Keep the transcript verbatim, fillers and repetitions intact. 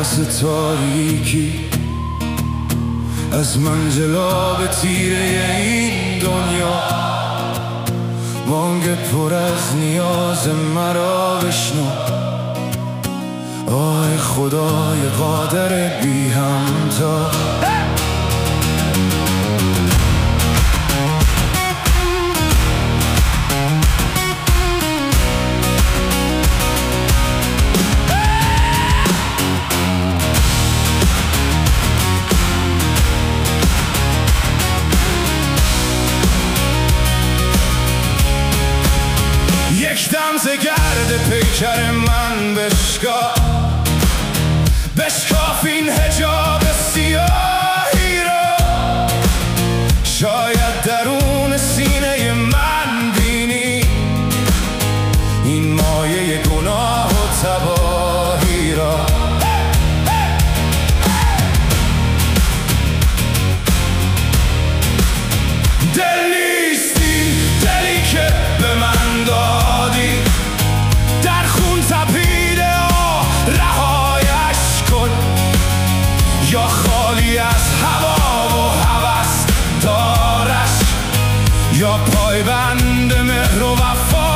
واسه تاریکی، از منجلا به تیره این دنیا. بانگ پر از نیاز مرا بشنو، آه خدای قادر بی همتا. یک دم ز گرد پیکر من بشکاف، بشکاف این حجاب سیاهی را. شاید درون سینه من بینی این مایه گناه و تباهی را. دل نیستی دلی که به من دادی، در خون تپیده آه رهایش کن. یا خالی از هوا و هوس دارش، یا پایبند مهر و وفا